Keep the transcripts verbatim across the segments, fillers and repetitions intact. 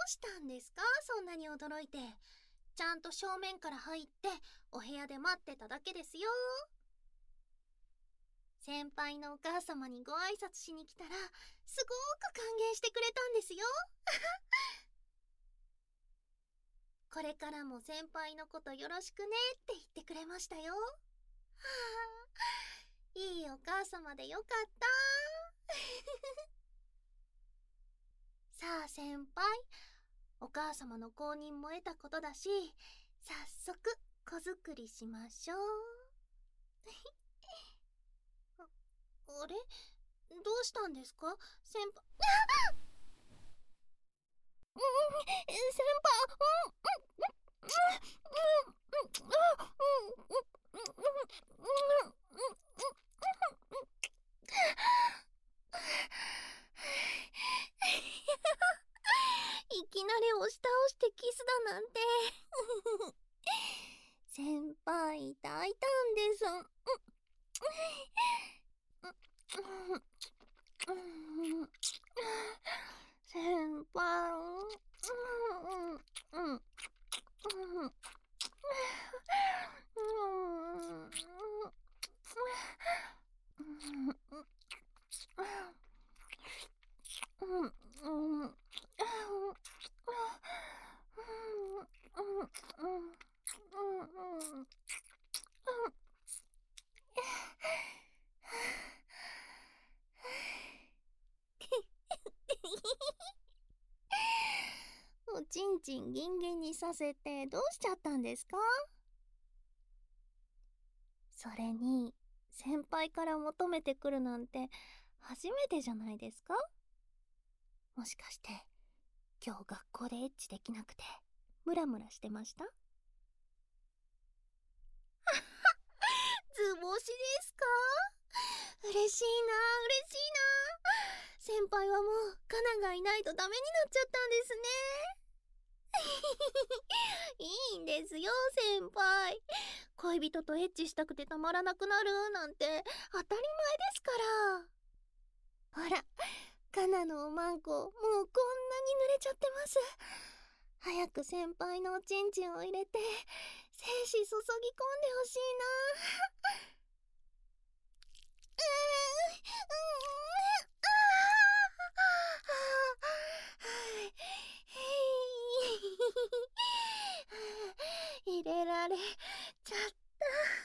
したんですか、そんなに驚いて。ちゃんと正面から入ってお部屋で待ってただけですよ。先輩のお母様にご挨拶しに来たらすごく歓迎してくれたんですよ。これからも先輩のことよろしくねって言ってくれましたよ。はあ、いいお母様でよかった。さあ先輩、お母様の公認も得たことだし、早速子作りしましょう。あ、あれ、どうしたんですか先輩。うん、先輩、いきなり押し倒してキスだなんて。先輩抱いたんです。先輩、うんうんうんおちんちんギンギンにさせてどうしちゃったんですか？それに先輩から求めてくるなんて初めてじゃないですか？もしかして今日学校でエッチできなくてムラムラしてました？図星ですか？嬉しいな、嬉しいな。先輩はもうカナがいないとダメになっちゃったんですね。いいんですよ先輩。恋人とエッチしたくてたまらなくなるなんて当たり前ですから。ほら、カナのおまんこもうこんなに濡れちゃってます。早く先輩のおちんちんを入れて精子注ぎ込んでほしいな。うーん、入れられちゃった。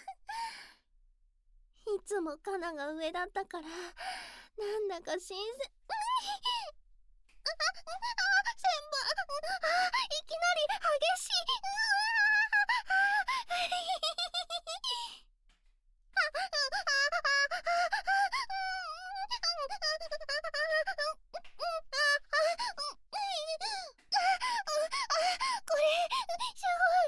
いつもカナが上だったからなんだか新鮮。あ、あ、先輩、あ、いきなり激しい。これす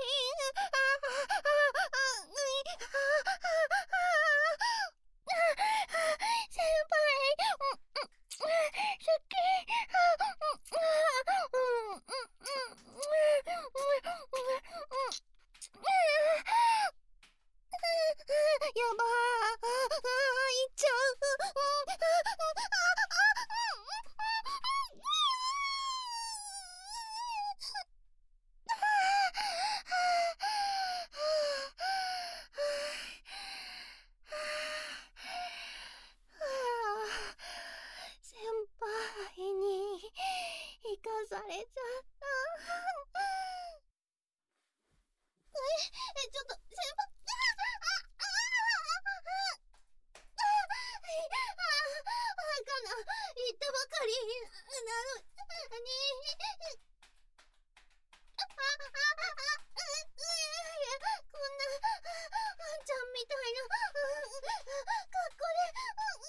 ごい。先輩、好き。やばー、いっちゃう。先輩に生かされちゃった。え、え、ちょっと先輩。かな、言ったばかりなのに。あ、あ、あ、いや、こんなあんちゃんみたいな格好で。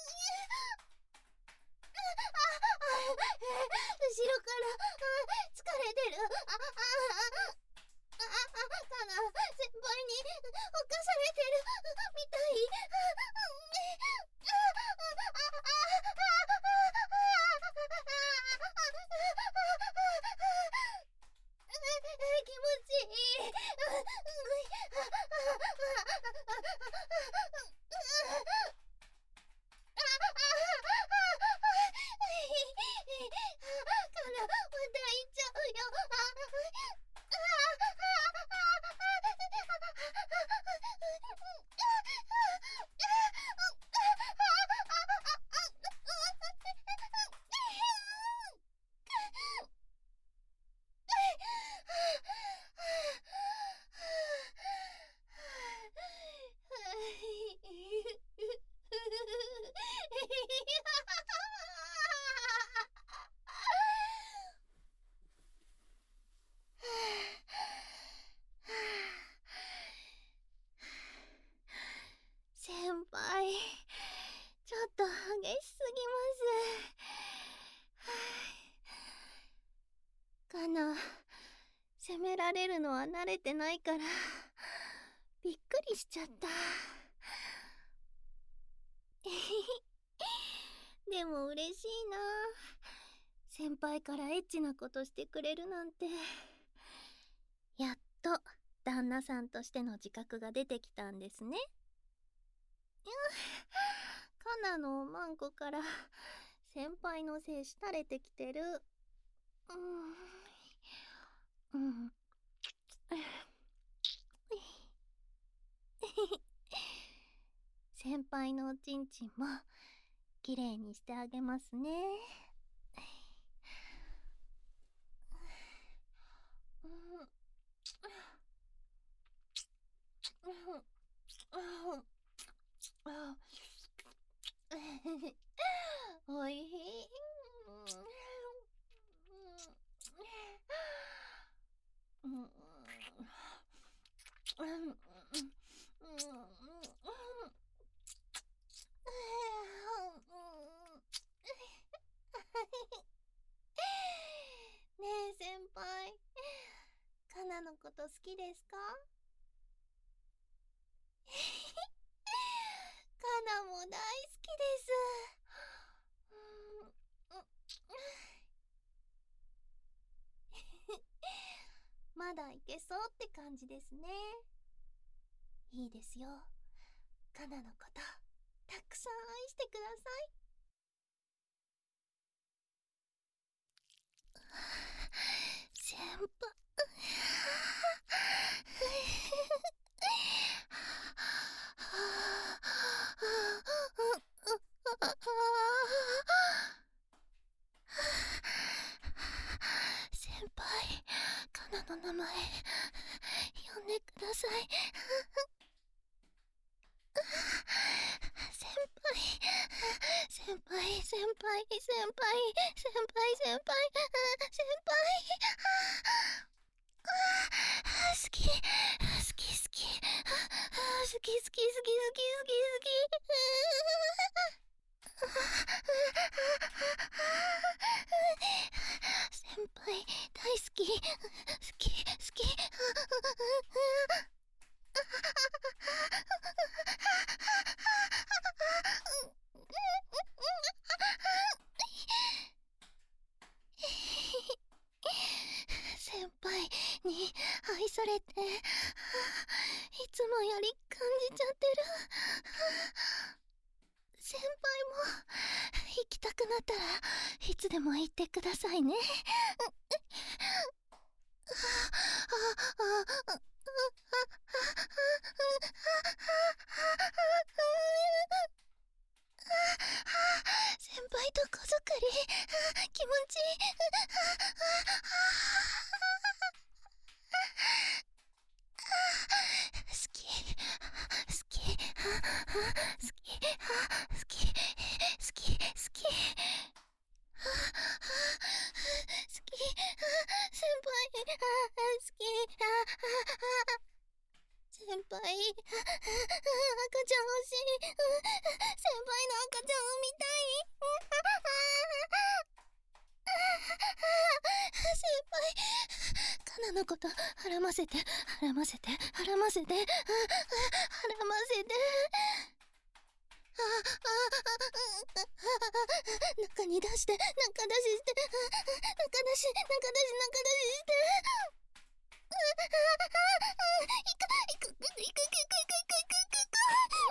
後ろから疲れてる。あ、あ、あ、あ、かな、先輩に犯されてるみたい。気持ちいい。かな、また行っちゃうよ。 られるのは慣れてないからびっくりしちゃった。でも嬉しいな。先輩からエッチなことしてくれるなんて。やっと旦那さんとしての自覚が出てきたんですね。カナのおまんこから先輩の精子垂れてきてる。うんうん。先輩のおちんちんもきれいにしてあげますね。おいしい。ねえ先輩、カナのこと好きですか？カナも大好きです。まだいけそうって感じですね。いいですよ。カナのことたくさん愛してください。先輩先輩、カナの名前呼んでください。先輩先輩先輩先輩先輩先輩先輩、好き好き好き好き好き好き好き好き好き。先輩大好き好き好き。先輩に愛されていつもより感じちゃってる。先輩も行きたくなったらいつでも言ってくださいね。先輩と小作り気持ちいい。好き好き好き好き好き好き好き。先輩好き。先輩赤ちゃん欲しい。先輩の赤ちゃん産みたい。先輩、カナのことはませてはませてはませてはませて。中に出して中出しして中出し中出し中出しして。いくいくいくいくいくいくいくいくいく。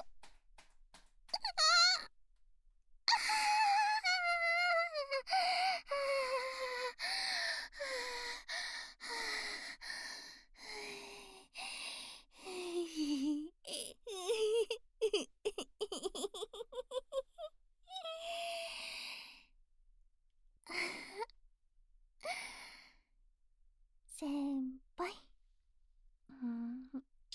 先輩、うん、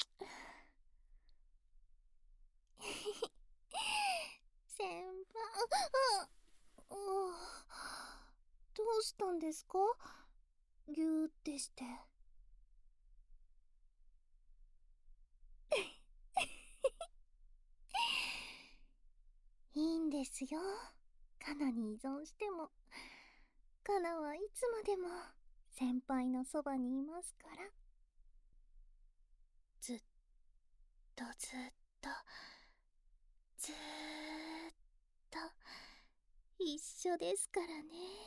先輩、どうしたんですか？ぎゅーってして。いいんですよ。カナに依存しても。カナはいつまでも先輩のそばにいますから。 とずっとずーっと一緒ですからね。